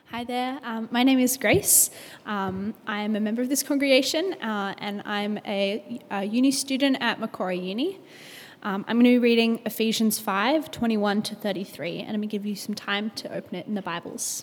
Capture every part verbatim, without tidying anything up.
Hi there, um, my name is Grace. Um, I'm a member of this congregation uh, and I'm a, a uni student at Macquarie Uni. Um, I'm going to be reading Ephesians five, twenty-one to thirty-three, and I'm going to give you some time to open it in the Bibles.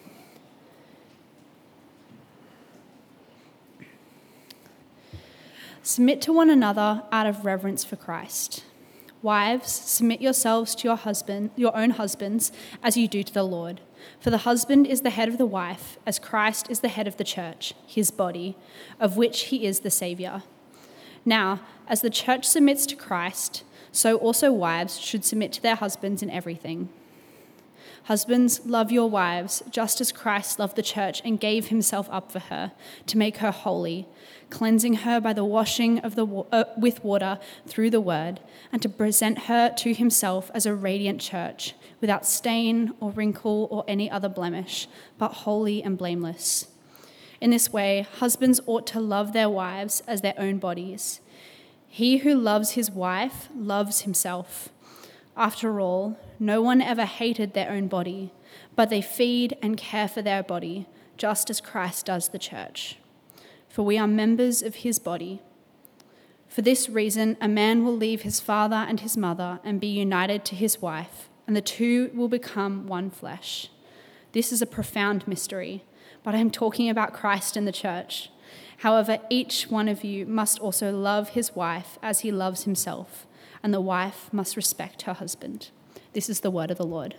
Submit to one another out of reverence for Christ. Wives, submit yourselves to your husband, your own husbands, as you do to the Lord. For the husband is the head of the wife, as Christ is the head of the church, his body, of which he is the Saviour. Now, as the church submits to Christ, so also wives should submit to their husbands in everything. Husbands, love your wives, just as Christ loved the church and gave himself up for her, to make her holy, cleansing her by the washing of the uh, with water through the word, and to present her to himself as a radiant church, without stain or wrinkle or any other blemish, but holy and blameless. In this way, husbands ought to love their wives as their own bodies. He who loves his wife loves himself. After all, no one ever hated their own body, but they feed and care for their body, just as Christ does the church. For we are members of his body. For this reason, a man will leave his father and his mother and be united to his wife, and the two will become one flesh. This is a profound mystery, but I am talking about Christ and the church. However, each one of you must also love his wife as he loves himself, and the wife must respect her husband. This is the word of the Lord.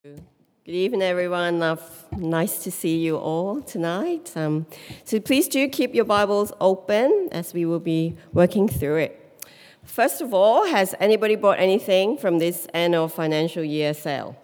Good evening, everyone. Uh, nice to see you all tonight. Um, so please do keep your Bibles open as we will be working through it. First of all, has anybody bought anything from this end of financial year sale?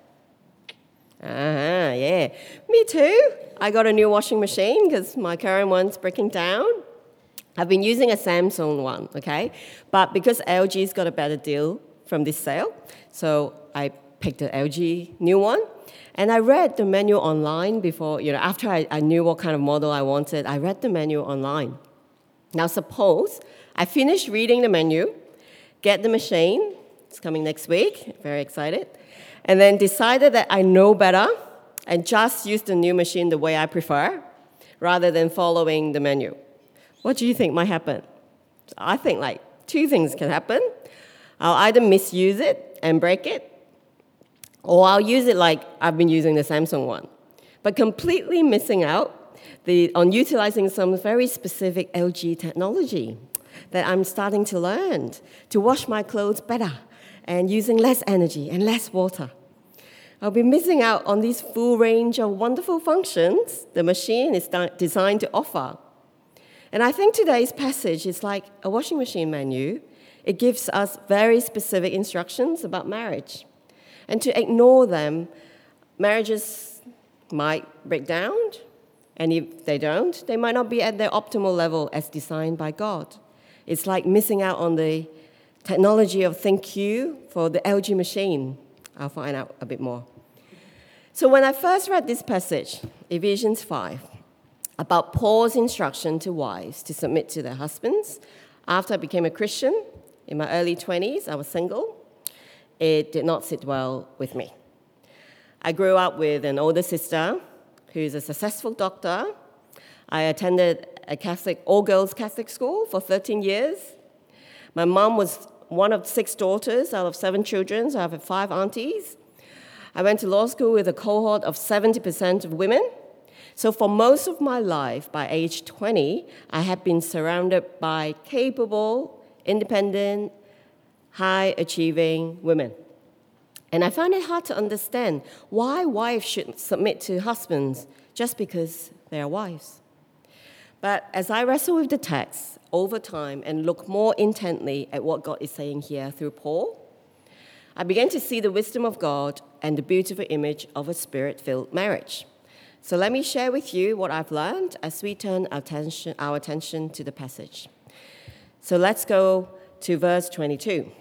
Uh-huh, yeah. Me too. I got a new washing machine because my current one's breaking down. I've been using a Samsung one, okay? But because L G's got a better deal from this sale, so I picked the L G new one. And I read the menu online before, you know, after I, I knew what kind of model I wanted, I read the menu online. Now suppose I finish reading the menu, get the machine, it's coming next week, very excited, and then decided that I know better and just use the new machine the way I prefer, rather than following the menu. What do you think might happen? I think like two things can happen. I'll either misuse it and break it, or I'll use it like I've been using the Samsung one, but completely missing out the, on utilizing some very specific L G technology that I'm starting to learn to wash my clothes better and using less energy and less water. I'll be missing out on these full range of wonderful functions the machine is designed to offer. And I think today's passage is like a washing machine menu. It gives us very specific instructions about marriage. And to ignore them, marriages might break down, and if they don't, they might not be at their optimal level as designed by God. It's like missing out on the technology of ThinQ for the L G machine. I'll find out a bit more. So when I first read this passage, Ephesians five, about Paul's instruction to wives to submit to their husbands, after I became a Christian, in my early twenties, I was single, it did not sit well with me. I grew up with an older sister who's a successful doctor. I attended a Catholic, all-girls Catholic school for thirteen years. My mom was one of six daughters out of seven children, so I have five aunties. I went to law school with a cohort of seventy percent of women. So for most of my life, by age twenty, I had been surrounded by capable, independent, high-achieving women. And I found it hard to understand why wives should submit to husbands just because they are wives. But as I wrestle with the text over time and look more intently at what God is saying here through Paul, I began to see the wisdom of God and the beautiful image of a spirit-filled marriage. So let me share with you what I've learned as we turn our attention, our attention to the passage. So let's go to verse twenty-two.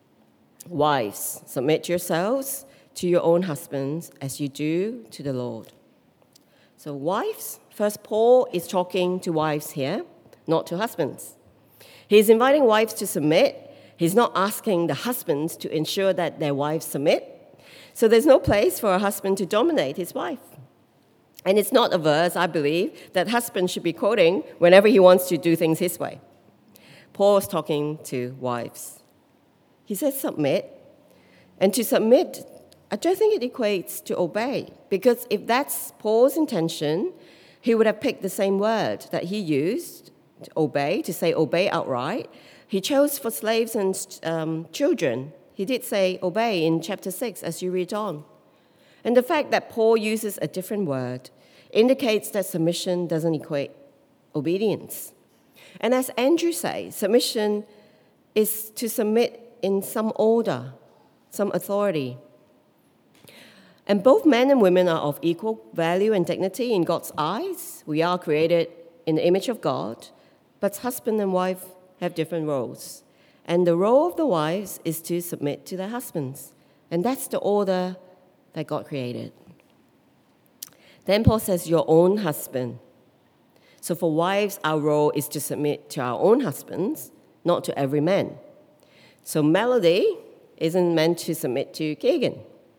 Wives, submit yourselves to your own husbands as you do to the Lord. So wives, first Paul is talking to wives here, not to husbands. He's inviting wives to submit. He's not asking the husbands to ensure that their wives submit. So there's no place for a husband to dominate his wife. And it's not a verse, I believe, that husband should be quoting whenever he wants to do things his way. Paul is talking to wives. He says submit. And to submit, I don't think it equates to obey. Because if that's Paul's intention, he would have picked the same word that he used, to obey, to say obey outright. He chose for slaves and um, children. He did say obey in chapter six as you read on. And the fact that Paul uses a different word indicates that submission doesn't equate obedience. And as Andrew says, submission is to submit in some order, some authority. And both men and women are of equal value and dignity in God's eyes. We are created in the image of God, but husband and wife have different roles. And the role of the wives is to submit to their husbands. And that's the order that God created. Then Paul says, your own husband. So for wives, our role is to submit to our own husbands, not to every man. So Melody isn't meant to submit to Keegan.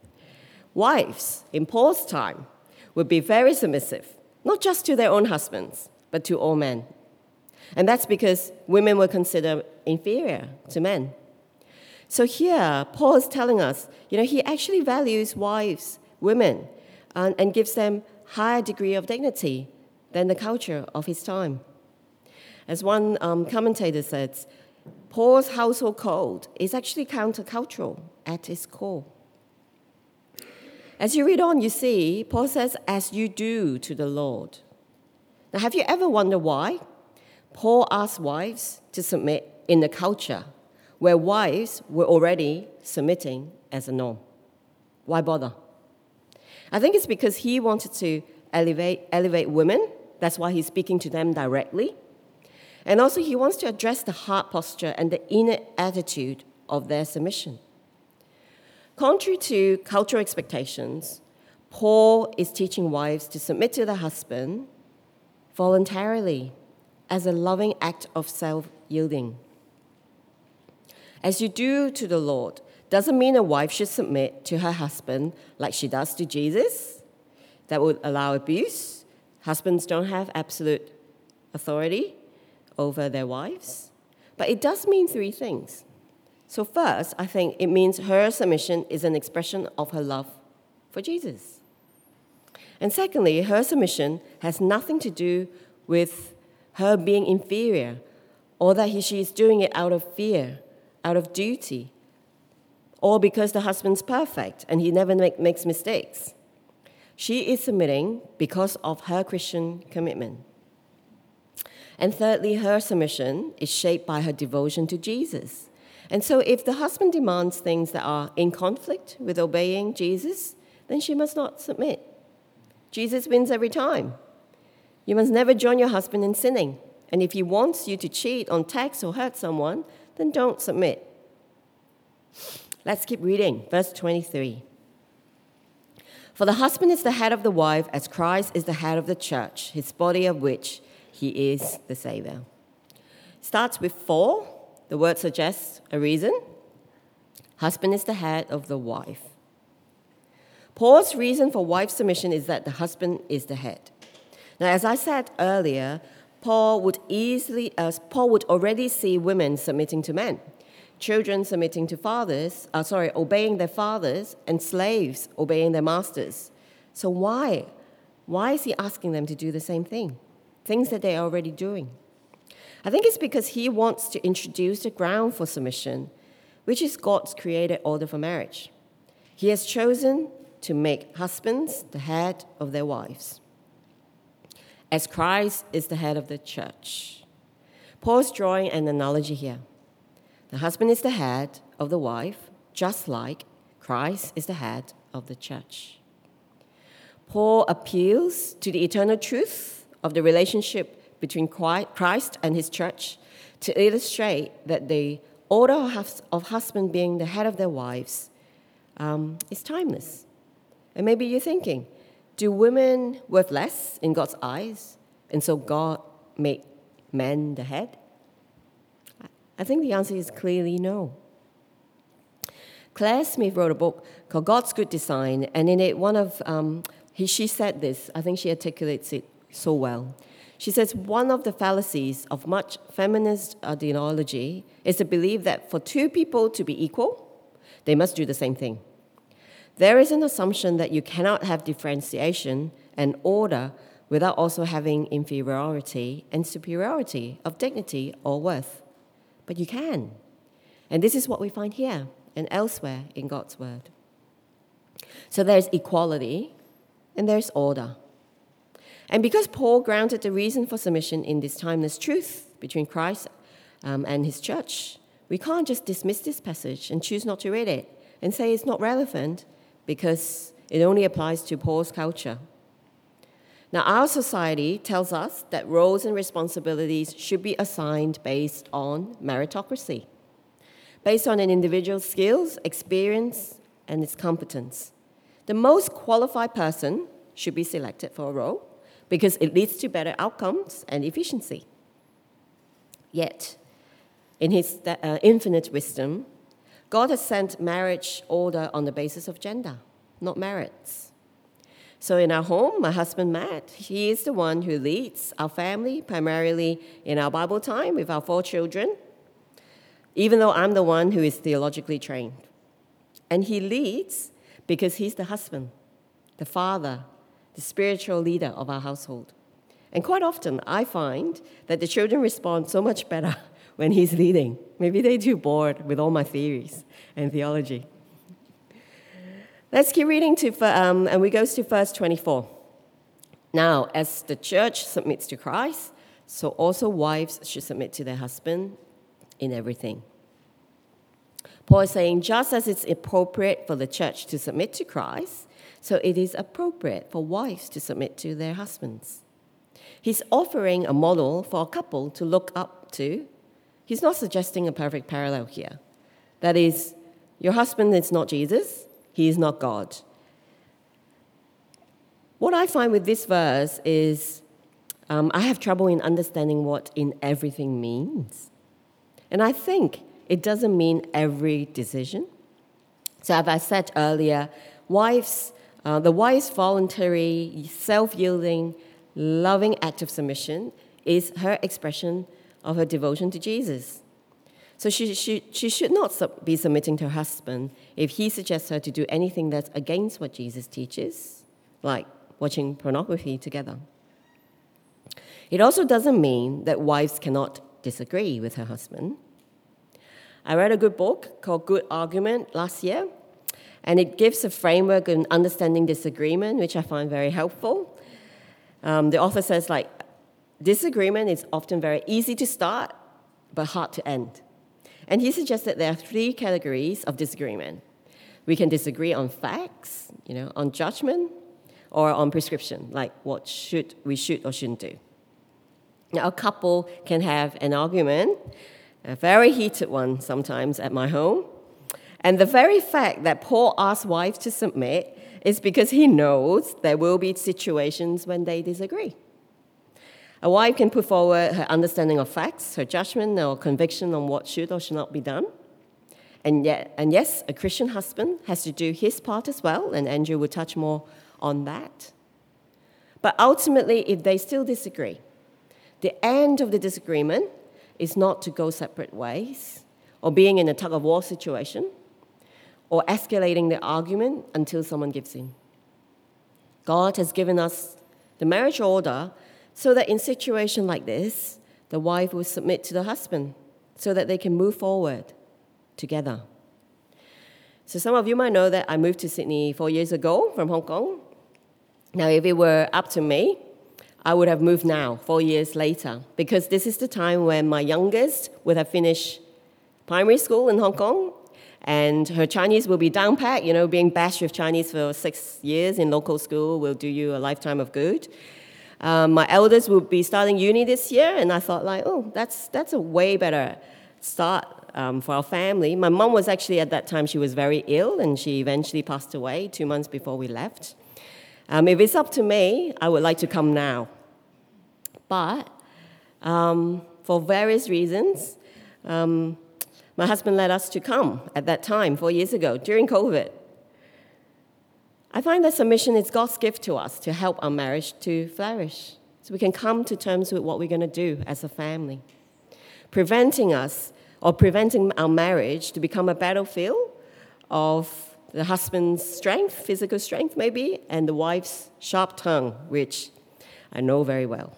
Wives, in Paul's time, would be very submissive, not just to their own husbands, but to all men. And that's because women were considered inferior to men. So here, Paul is telling us, you know, he actually values wives, women, and, and gives them higher degree of dignity than the culture of his time. As one um, commentator says, Paul's household code is actually countercultural at its core. As you read on, you see, Paul says, as you do to the Lord. Now, have you ever wondered why Paul asked wives to submit in a culture where wives were already submitting as a norm? Why bother? I think it's because he wanted to elevate, elevate women. That's why he's speaking to them directly. And also he wants to address the heart posture and the inner attitude of their submission. Contrary to cultural expectations, Paul is teaching wives to submit to their husband voluntarily as a loving act of self-yielding. As you do to the Lord doesn't mean a wife should submit to her husband like she does to Jesus. That would allow abuse. Husbands don't have absolute authority over their wives. But it does mean three things. So first, I think it means her submission is an expression of her love for Jesus. And secondly, her submission has nothing to do with her being inferior or that he, she is doing it out of fear, out of duty, or because the husband's perfect and he never make, makes mistakes. She is submitting because of her Christian commitment. And thirdly, her submission is shaped by her devotion to Jesus. And so if the husband demands things that are in conflict with obeying Jesus, then she must not submit. Jesus wins every time. You must never join your husband in sinning. And if he wants you to cheat on tax or hurt someone, then don't submit. Let's keep reading. Verse twenty-three. For the husband is the head of the wife, as Christ is the head of the church, his body of which he is the Savior. Starts with for. The word suggests a reason. Husband is the head of the wife. Paul's reason for wife submission is that the husband is the head. Now, as I said earlier, Paul would easily, uh, Paul would already see women submitting to men, children submitting to fathers, uh, sorry, obeying their fathers, and slaves obeying their masters. So why? Why is he asking them to do the same thing? Things that they are already doing. I think it's because he wants to introduce the ground for submission, which is God's created order for marriage. He has chosen to make husbands the head of their wives, as Christ is the head of the church. Paul's drawing an analogy here. The husband is the head of the wife, just like Christ is the head of the church. Paul appeals to the eternal truth of the relationship between Christ and his church to illustrate that the order of husband being the head of their wives um, is timeless. And maybe you're thinking, do women worth less in God's eyes? And so God made men the head? I think the answer is clearly no. Claire Smith wrote a book called God's Good Design, and in it, one of um, he, she said this. I think she articulates it so well. She says, one of the fallacies of much feminist ideology is to believe that for two people to be equal, they must do the same thing. There is an assumption that you cannot have differentiation and order without also having inferiority and superiority of dignity or worth. But you can. And this is what we find here and elsewhere in God's word. So there's equality and there's order. And because Paul grounded the reason for submission in this timeless truth between Christ um, and his church, we can't just dismiss this passage and choose not to read it and say it's not relevant because it only applies to Paul's culture. Now, our society tells us that roles and responsibilities should be assigned based on meritocracy, based on an individual's skills, experience, and its competence. The most qualified person should be selected for a role because it leads to better outcomes and efficiency. Yet, in his uh, infinite wisdom, God has sent marriage order on the basis of gender, not merits. So in our home, my husband Matt, he is the one who leads our family, primarily in our Bible time with our four children, even though I'm the one who is theologically trained. And he leads because he's the husband, the father, the spiritual leader of our household. And quite often, I find that the children respond so much better when he's leading. Maybe they're too bored with all my theories and theology. Let's keep reading, to, um, and we go to verse twenty-four. Now, as the church submits to Christ, so also wives should submit to their husband in everything. Paul is saying, just as it's appropriate for the church to submit to Christ, so it is appropriate for wives to submit to their husbands. He's offering a model for a couple to look up to. He's not suggesting a perfect parallel here. That is, your husband is not Jesus, he is not God. What I find with this verse is um, I have trouble in understanding what in everything means. And I think it doesn't mean every decision. So as I said earlier, wives, uh, the wife's voluntary, self-yielding, loving act of submission is her expression of her devotion to Jesus. So she, she, she should not sub- be submitting to her husband if he suggests her to do anything that's against what Jesus teaches, like watching pornography together. It also doesn't mean that wives cannot disagree with her husband. I read a good book called Good Argument last year, and it gives a framework in understanding disagreement, which I find very helpful. Um, the author says, like, disagreement is often very easy to start, but hard to end. And he suggests that there are three categories of disagreement. We can disagree on facts, you know, on judgment, or on prescription, like what should we should or shouldn't do. Now, a couple can have an argument, a very heated one sometimes at my home, and the very fact that Paul asks wives to submit is because he knows there will be situations when they disagree. A wife can put forward her understanding of facts, her judgment or conviction on what should or should not be done. And yet, and yes, a Christian husband has to do his part as well, and Andrew will touch more on that. But ultimately, if they still disagree, the end of the disagreement is not to go separate ways, or being in a tug-of-war situation, or escalating the argument until someone gives in. God has given us the marriage order so that in situations like this, the wife will submit to the husband so that they can move forward together. So some of you might know that I moved to Sydney four years ago from Hong Kong. Now, if it were up to me, I would have moved now, four years later, because this is the time when my youngest would have finished primary school in Hong Kong, and her Chinese will be down pat. You know, being bashed with Chinese for six years in local school will do you a lifetime of good. Um, my eldest will be starting uni this year, and I thought, like, oh, that's that's a way better start um, for our family. My mom was actually, at that time, she was very ill, and she eventually passed away two months before we left. Um, if it's up to me, I would like to come now. But um, for various reasons, um, my husband led us to come at that time, four years ago, during COVID. I find that submission is God's gift to us to help our marriage to flourish, so we can come to terms with what we're going to do as a family, preventing us or preventing our marriage to become a battlefield of the husband's strength, physical strength maybe, and the wife's sharp tongue, which I know very well.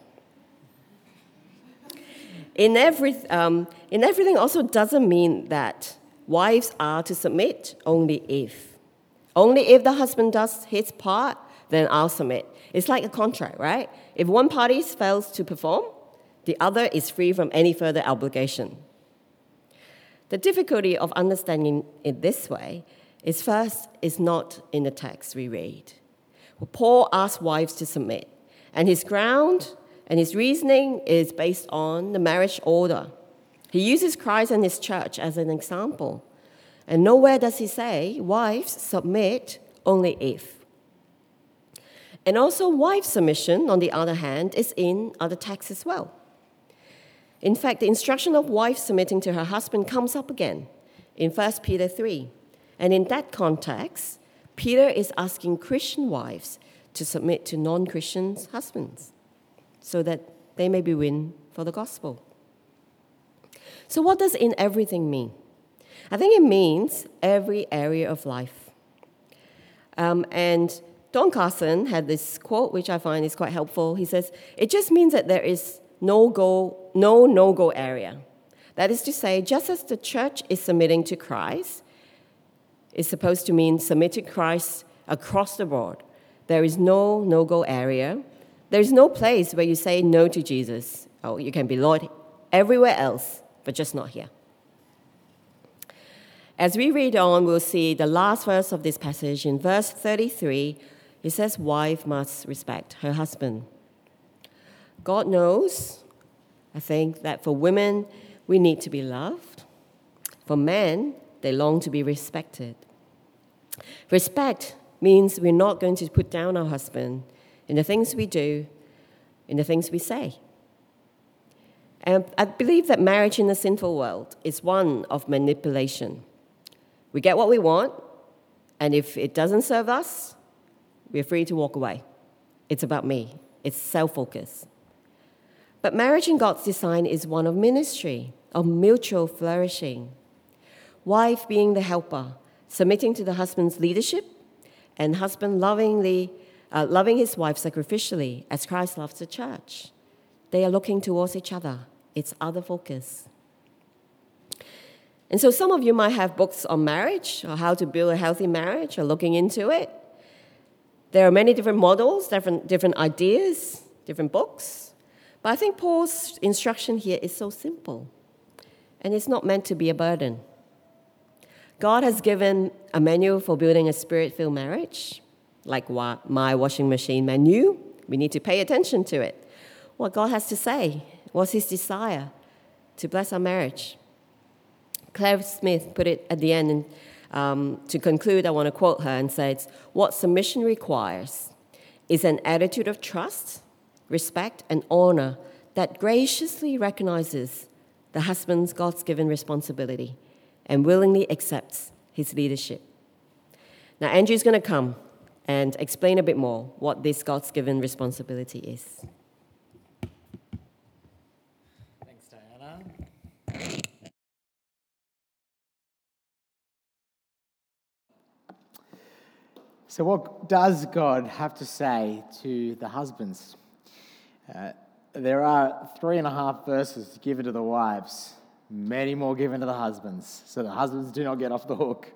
In, every, um, in everything also doesn't mean that wives are to submit only if. Only if the husband does his part, then I'll submit. It's like a contract, right? If one party fails to perform, the other is free from any further obligation. The difficulty of understanding it this way is first, it's not in the text we read. Well, Paul asks wives to submit, and his ground and his reasoning is based on the marriage order. He uses Christ and his church as an example. And nowhere does he say, wives, submit only if. And also, wife submission, on the other hand, is in other texts as well. In fact, the instruction of wife submitting to her husband comes up again in First Peter three. And in that context, Peter is asking Christian wives to submit to non-Christian husbands so that they may be win for the gospel. So what does in everything mean? I think it means every area of life. Um, and Don Carson had this quote, which I find is quite helpful. He says, it just means that there is no go, no no-go area. That is to say, just as the church is submitting to Christ, it's supposed to mean submit to Christ across the board. There is no no-go area. There is no place where you say no to Jesus. Oh, you can be Lord everywhere else, but just not here. As we read on, we'll see the last verse of this passage. In verse thirty-three, it says, wife must respect her husband. God knows, I think, that for women, we need to be loved. For men, they long to be respected. Respect means we're not going to put down our husband in the things we do, in the things we say. And I believe that marriage in a sinful world is one of manipulation. We get what we want, and if it doesn't serve us, we're free to walk away. It's about me. It's self-focus. But marriage in God's design is one of ministry, of mutual flourishing. Wife being the helper, submitting to the husband's leadership, and husband lovingly, uh, loving his wife sacrificially as Christ loves the church. They are looking towards each other. It's other focus. And so some of you might have books on marriage or how to build a healthy marriage or looking into it. There are many different models, different, different ideas, different books. But I think Paul's instruction here is so simple, and it's not meant to be a burden. God has given a manual for building a spirit-filled marriage, like my washing machine menu. We need to pay attention to it. What God has to say, what's his desire to bless our marriage. Claire Smith put it at the end, and um, to conclude, I want to quote her and say, what submission requires is an attitude of trust, respect, and honor that graciously recognizes the husband's God's-given responsibility and willingly accepts his leadership. Now, Andrew's going to come and explain a bit more what this God's-given responsibility is. Thanks, Diana. So what does God have to say to the husbands? Uh, there are three and a half verses given to the wives, many more given to the husbands, so the husbands do not get off the hook.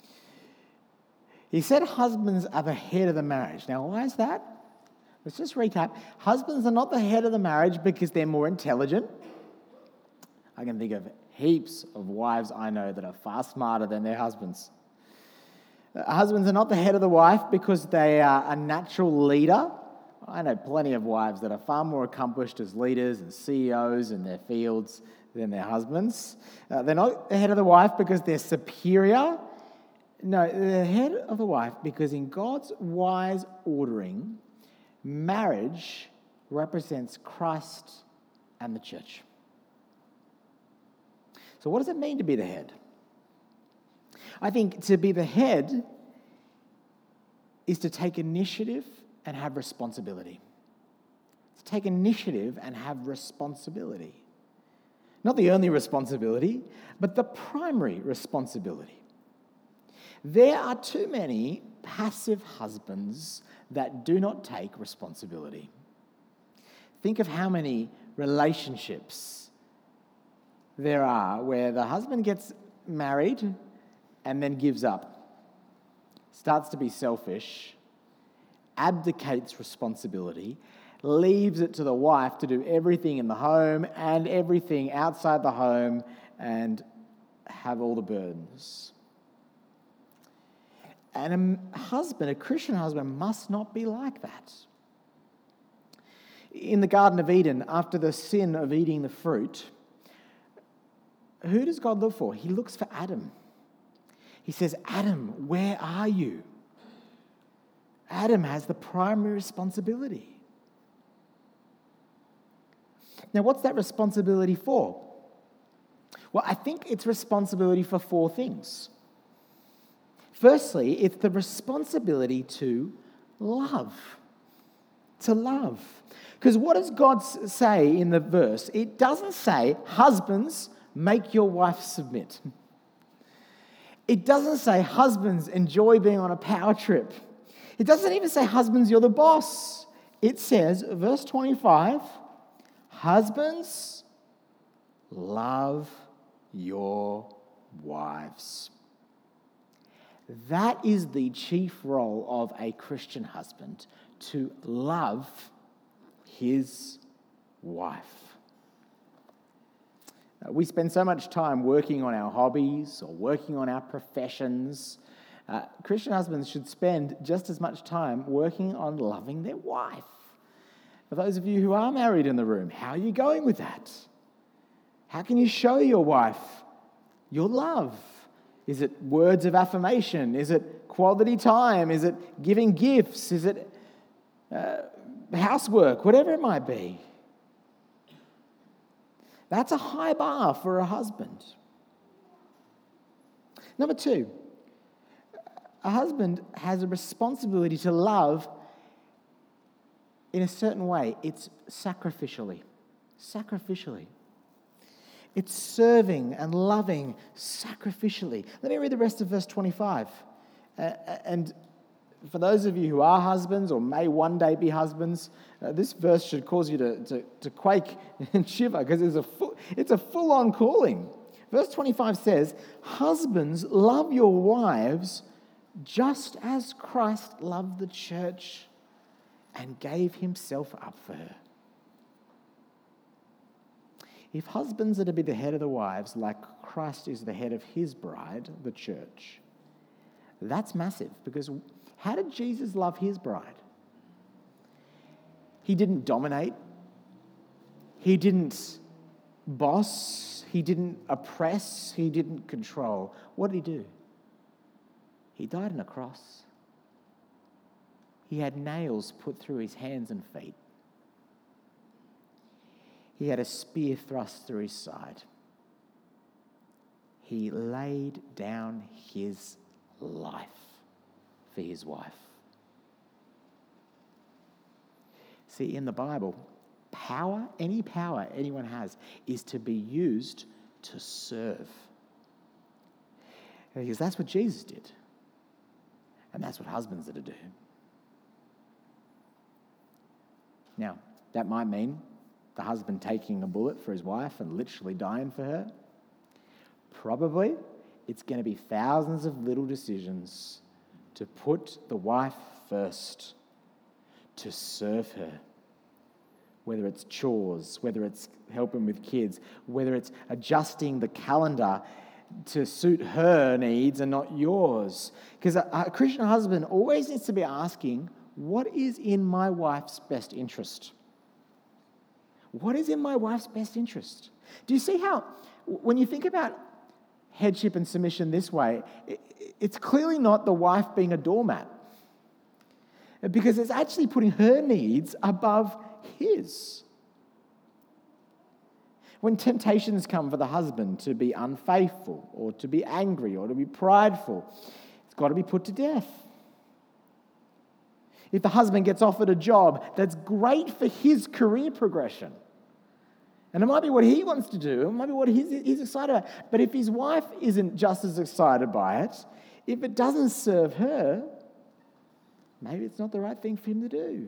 He said husbands are the head of the marriage. Now, why is that? Let's just recap. Husbands are not the head of the marriage because they're more intelligent. I can think of heaps of wives I know that are far smarter than their husbands. Husbands are not the head of the wife because they are a natural leader. I know plenty of wives that are far more accomplished as leaders and C E Os in their fields than their husbands. Uh, they're not the head of the wife because they're superior. No, they're the head of the wife because in God's wise ordering, marriage represents Christ and the church. So what does it mean to be the head? I think to be the head is to take initiative and have responsibility. To take initiative and have responsibility. Not the only responsibility, but the primary responsibility. There are too many passive husbands that do not take responsibility. Think of how many relationships there are where the husband gets married and then gives up, starts to be selfish, abdicates responsibility, leaves it to the wife to do everything in the home and everything outside the home and have all the burdens. And a husband, a Christian husband, must not be like that. In the Garden of Eden, after the sin of eating the fruit, who does God look for? He looks for Adam. He says, Adam, where are you? Adam has the primary responsibility. Now, what's that responsibility for? Well, I think it's responsibility for four things. Firstly, it's the responsibility to love. To love. Because what does God say in the verse? It doesn't say, husbands, make your wife submit. It doesn't say, husbands, enjoy being on a power trip. It doesn't even say, husbands, you're the boss. It says, verse twenty-five, husbands, love your wives. That is the chief role of a Christian husband, to love his wife. Uh, We spend so much time working on our hobbies or working on our professions. Uh, Christian husbands should spend just as much time working on loving their wife. For those of you who are married in the room, how are you going with that? How can you show your wife your love? Is it words of affirmation? Is it quality time? Is it giving gifts? Is it uh, housework? Whatever it might be. That's a high bar for a husband. Number two, a husband has a responsibility to love in a certain way. It's sacrificially. Sacrificially. It's serving and loving sacrificially. Let me read the rest of verse twenty-five. Uh, and for those of you who are husbands or may one day be husbands, uh, this verse should cause you to, to, to quake and shiver, because it's a full, it's a full-on calling. Verse twenty-five says, "Husbands, love your wives just as Christ loved the church and gave himself up for her." If husbands are to be the head of the wives, like Christ is the head of his bride, the church, that's massive, because how did Jesus love his bride? He didn't dominate. He didn't boss. He didn't oppress. He didn't control. What did he do? He died on a cross. He had nails put through his hands and feet. He had a spear thrust through his side. He laid down his life for his wife. See, in the Bible, power, any power anyone has, is to be used to serve. Because that's what Jesus did. And that's what husbands are to do. Now, that might mean the husband taking a bullet for his wife and literally dying for her. Probably it's going to be thousands of little decisions to put the wife first, to serve her. Whether it's chores, whether it's helping with kids, whether it's adjusting the calendar to suit her needs and not yours. Because a, a Christian husband always needs to be asking, what is in my wife's best interest? What is in my wife's best interest? Do you see how, when you think about headship and submission this way, it's clearly not the wife being a doormat, because it's actually putting her needs above his. When temptations come for the husband to be unfaithful or to be angry or to be prideful, it's got to be put to death. If the husband gets offered a job that's great for his career progression, and it might be what he wants to do, it might be what he's, he's excited about, but if his wife isn't just as excited by it, if it doesn't serve her, maybe it's not the right thing for him to do.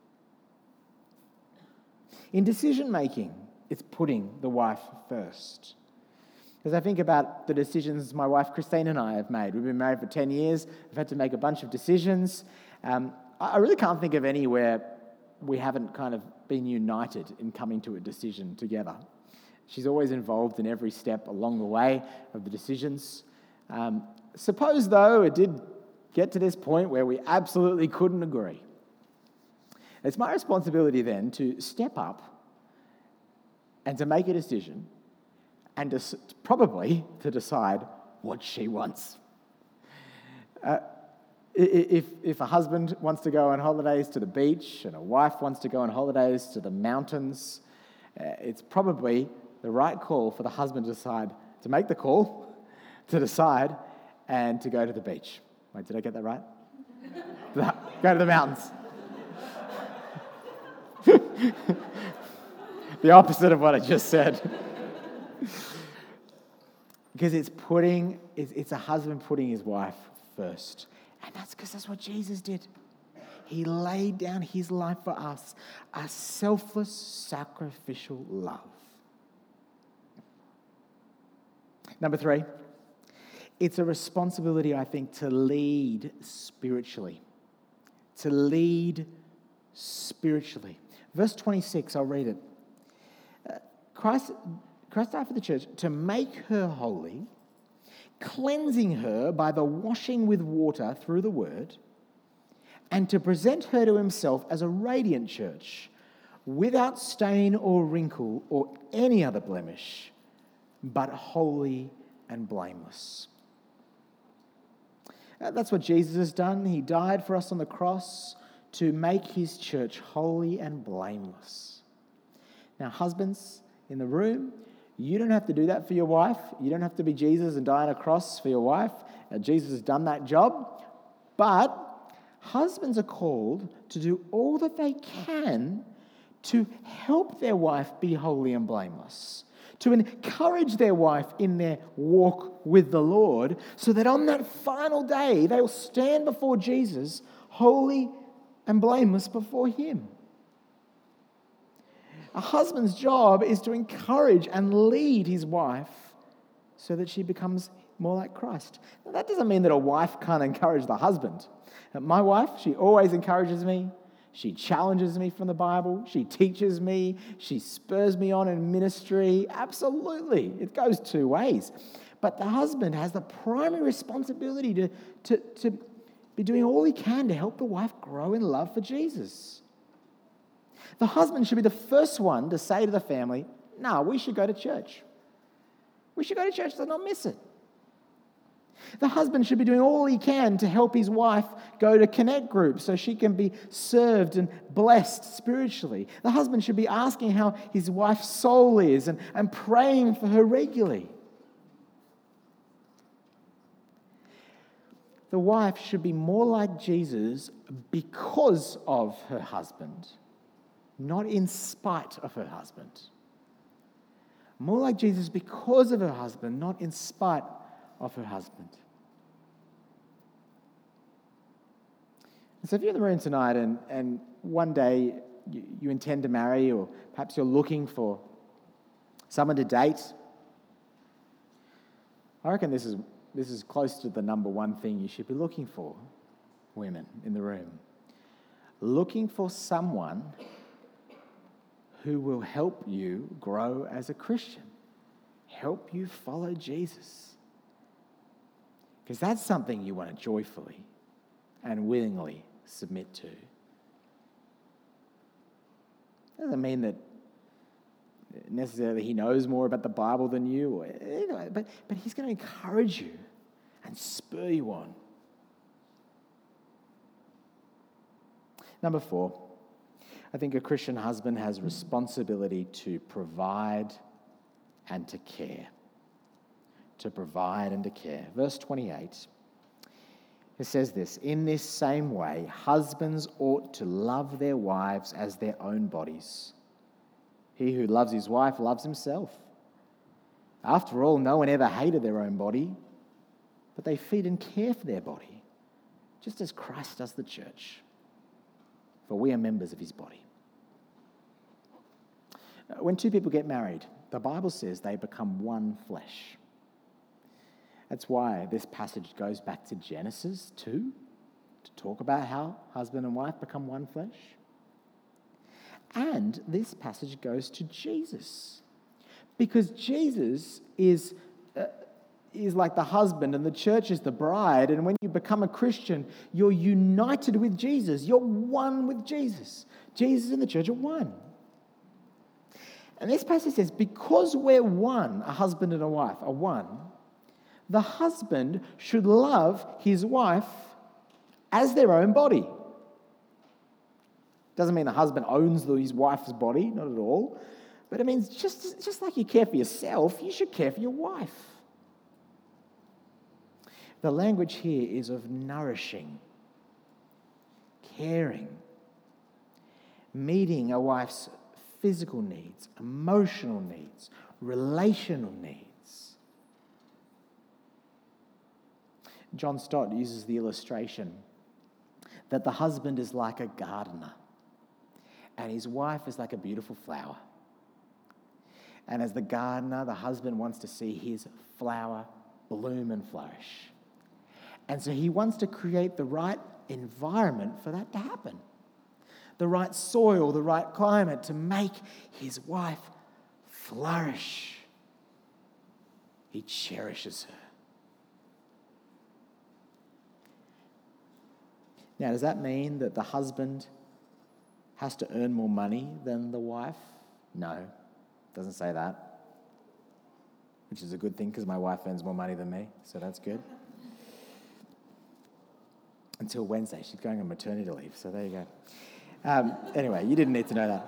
In decision-making, it's putting the wife first. As I think about the decisions my wife Christine and I have made, we've been married for ten years, we've had to make a bunch of decisions. Um, I really can't think of any where we haven't kind of been united in coming to a decision together. She's always involved in every step along the way of the decisions. Um, suppose, though, it did get to this point where we absolutely couldn't agree. It's my responsibility then to step up and to make a decision and to, probably to decide what she wants. Uh, If, if a husband wants to go on holidays to the beach and a wife wants to go on holidays to the mountains, uh, it's probably the right call for the husband to decide, to make the call, to decide, and to go to the beach. Wait, did I get that right? Go to the mountains. The opposite of what I just said. Because it's putting, it's, it's a husband putting his wife first. And that's because that's what Jesus did. He laid down his life for us, a selfless, sacrificial love. Number three, it's a responsibility, I think, to lead spiritually. To lead spiritually. Verse twenty-six, I'll read it. Uh, Christ, Christ died for the church to make her holy, cleansing her by the washing with water through the word, and to present her to himself as a radiant church, without stain or wrinkle or any other blemish, but holy and blameless. Uh, That's what Jesus has done. He died for us on the cross to make his church holy and blameless. Now, husbands in the room, you don't have to do that for your wife. You don't have to be Jesus and die on a cross for your wife. Uh, Jesus has done that job. But husbands are called to do all that they can to help their wife be holy and blameless, to encourage their wife in their walk with the Lord, so that on that final day they will stand before Jesus holy and blameless before him. A husband's job is to encourage and lead his wife so that she becomes more like Christ. Now, that doesn't mean that a wife can't encourage the husband. My wife, she always encourages me. She challenges me from the Bible. She teaches me. She spurs me on in ministry. Absolutely. It goes two ways. But the husband has the primary responsibility to, to, to be doing all he can to help the wife grow in love for Jesus. The husband should be the first one to say to the family, no, we should go to church. We should go to church to not miss it. The husband should be doing all he can to help his wife go to connect groups so she can be served and blessed spiritually. The husband should be asking how his wife's soul is and, and praying for her regularly. The wife should be more like Jesus because of her husband, not in spite of her husband. More like Jesus because of her husband, not in spite of her husband. So if you're in the room tonight and, and one day you, you intend to marry, or perhaps you're looking for someone to date, I reckon this is this is close to the number one thing you should be looking for, women in the room. Looking for someone who will help you grow as a Christian, help you follow Jesus. Because that's something you want to joyfully and willingly submit to. Doesn't mean that necessarily he knows more about the Bible than you, or, you know, but, but he's going to encourage you and spur you on. Number four, I think a Christian husband has responsibility to provide and to care. To provide and to care. Verse twenty-eight, it says this, in this same way, husbands ought to love their wives as their own bodies. He who loves his wife loves himself. After all, no one ever hated their own body, but they feed and care for their body, just as Christ does the church. For we are members of his body. When two people get married, the Bible says they become one flesh. That's why this passage goes back to Genesis two to talk about how husband and wife become one flesh. And this passage goes to Jesus, because Jesus is, uh, is like the husband and the church is the bride. And when you become a Christian, you're united with Jesus. You're one with Jesus. Jesus and the church are one. And this passage says, because we're one, a husband and a wife are one, the husband should love his wife as their own body. Doesn't mean the husband owns his wife's body, not at all. But it means just, just like you care for yourself, you should care for your wife. The language here is of nourishing, caring, meeting a wife's physical needs, emotional needs, relational needs. John Stott uses the illustration that the husband is like a gardener and his wife is like a beautiful flower. And as the gardener, the husband wants to see his flower bloom and flourish. And so he wants to create the right environment for that to happen. The right soil, the right climate to make his wife flourish. He cherishes her. Now, does that mean that the husband has to earn more money than the wife? No, it doesn't say that. Which is a good thing because my wife earns more money than me, so that's good. Until Wednesday, she's going on maternity leave, so there you go. Um, anyway, you didn't need to know that.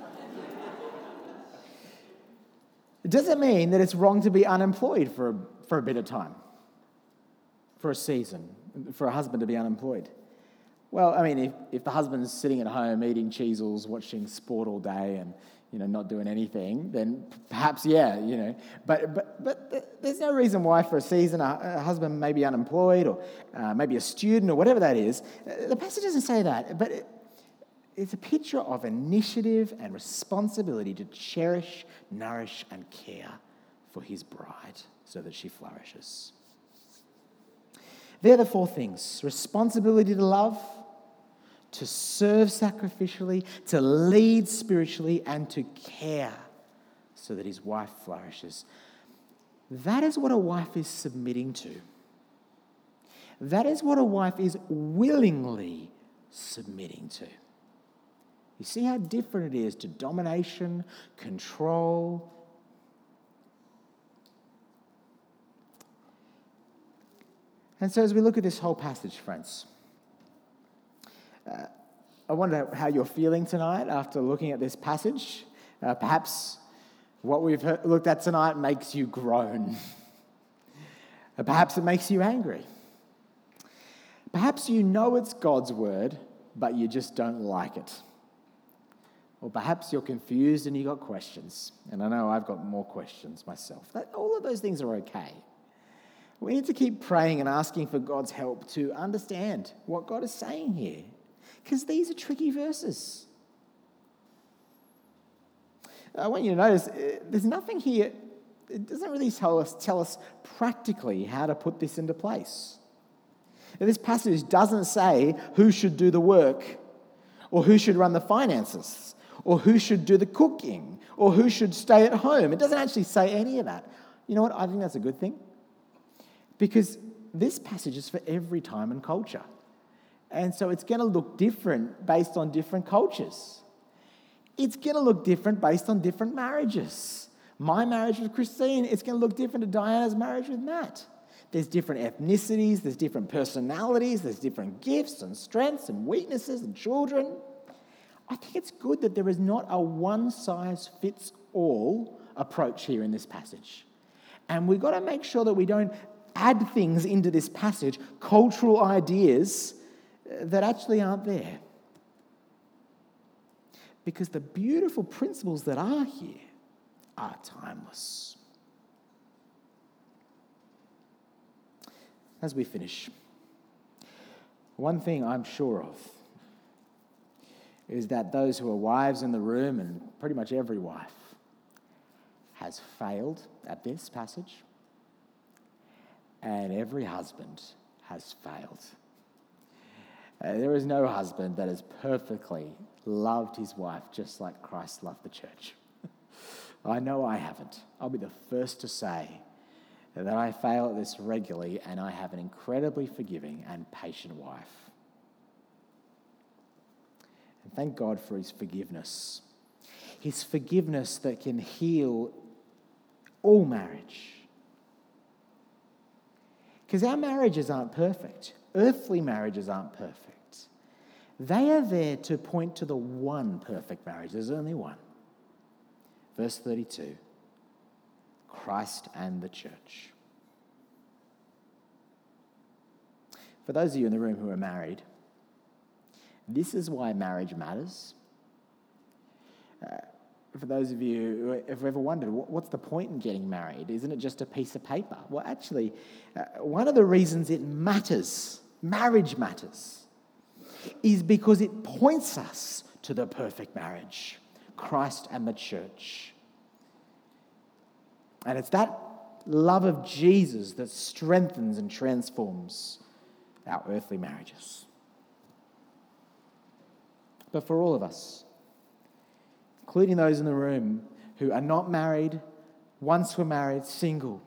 It doesn't mean that it's wrong to be unemployed for a, for a bit of time, for a season, for a husband to be unemployed. Well, I mean, if, if the husband's sitting at home eating cheesels, watching sport all day and, you know, not doing anything, then perhaps, yeah, you know. But but but there's no reason why for a season a, a husband may be unemployed or uh, maybe a student or whatever that is. The passage doesn't say that, but it, it's a picture of initiative and responsibility to cherish, nourish, and care for his bride so that she flourishes. They're the four things: responsibility to love, to serve sacrificially, to lead spiritually, and to care so that his wife flourishes. That is what a wife is submitting to. That is what a wife is willingly submitting to. You see how different it is to domination, control. And so as we look at this whole passage, friends, Uh, I wonder how you're feeling tonight after looking at this passage. Uh, perhaps what we've heard, looked at tonight makes you groan. Uh, perhaps it makes you angry. Perhaps you know it's God's word, but you just don't like it. Or perhaps you're confused and you've got questions. And I know I've got more questions myself. That, all of those things are okay. We need to keep praying and asking for God's help to understand what God is saying here. Because these are tricky verses. I want you to notice, there's nothing here, it doesn't really tell us, tell us practically how to put this into place. This passage doesn't say who should do the work, or who should run the finances, or who should do the cooking, or who should stay at home. It doesn't actually say any of that. You know what? I think that's a good thing. Because this passage is for every time and culture. And so it's going to look different based on different cultures. It's going to look different based on different marriages. My marriage with Christine, it's going to look different to Diana's marriage with Matt. There's different ethnicities, there's different personalities, there's different gifts and strengths and weaknesses and children. I think it's good that there is not a one-size-fits-all approach here in this passage. And we've got to make sure that we don't add things into this passage, cultural ideas that actually aren't there. Because the beautiful principles that are here are timeless. As we finish, one thing I'm sure of is that those who are wives in the room, and pretty much every wife, has failed at this passage, and every husband has failed. Uh, there is no husband that has perfectly loved his wife just like Christ loved the church. I know I haven't. I'll be the first to say that I fail at this regularly, and I have an incredibly forgiving and patient wife. And thank God for his forgiveness. His forgiveness that can heal all marriage. Because our marriages aren't perfect. Earthly marriages aren't perfect. They are there to point to the one perfect marriage. There's only one. Verse thirty-two, Christ and the church. For those of you in the room who are married, this is why marriage matters. Uh, for those of you who have ever wondered, what's the point in getting married? Isn't it just a piece of paper? Well, actually, uh, one of the reasons it matters, marriage matters, is because it points us to the perfect marriage, Christ and the church. And it's that love of Jesus that strengthens and transforms our earthly marriages. But for all of us, including those in the room who are not married, once were married, single,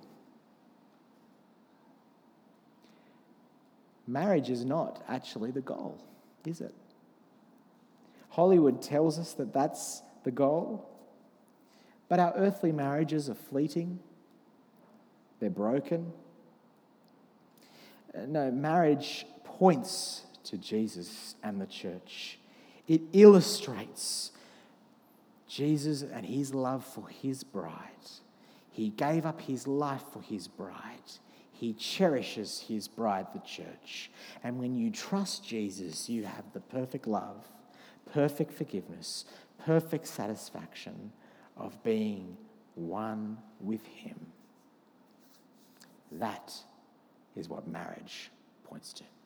marriage is not actually the goal, is it? Hollywood tells us that that's the goal, but our earthly marriages are fleeting, they're broken. No, marriage points to Jesus and the church. It illustrates Jesus and his love for his bride. He gave up his life for his bride. He cherishes his bride, the church. And when you trust Jesus, you have the perfect love, perfect forgiveness, perfect satisfaction of being one with him. That is what marriage points to.